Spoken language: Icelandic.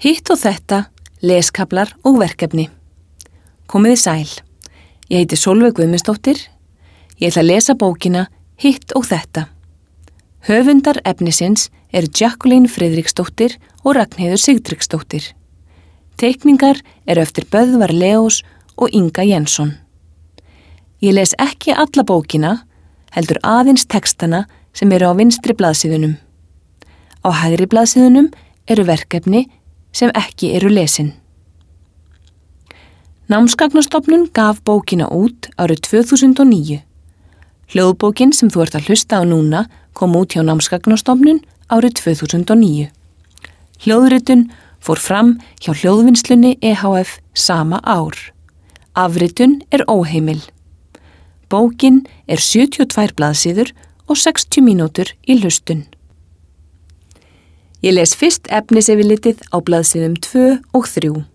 Hitt og þetta, leskaflar og verkefni. Komiði sæl. Ég heiti Sólveig Guðmundsdóttir. Ég ætla að lesa bókina Hitt og þetta. Höfundar efnisins eru Jacqueline Friðriksdóttir og Ragnheiður Sigtryggsdóttir. Teikningar eru eftir Böðvar Leós og Inga Jensson. Ég les ekki alla bókina, heldur aðeins textana sem eru á vinstri blaðsíðunum. Á hægri blaðsíðunum eru verkefni sem ekki eru lesin. Námsgagnastofnun gaf bókina út árið 2009. Hljóðbókin sem þú ert að hlusta á núna kom út hjá Námsgagnastofnun árið 2009. Hljóðritun fór fram hjá Hljóðvinnslunni EHF sama ár. Afritun er óheimil. Bókin er 72 blaðsíður og 60 mínútur í hlustun. Ég les fyrst efnisyfirlitið á blaðsíðum 2 og 3.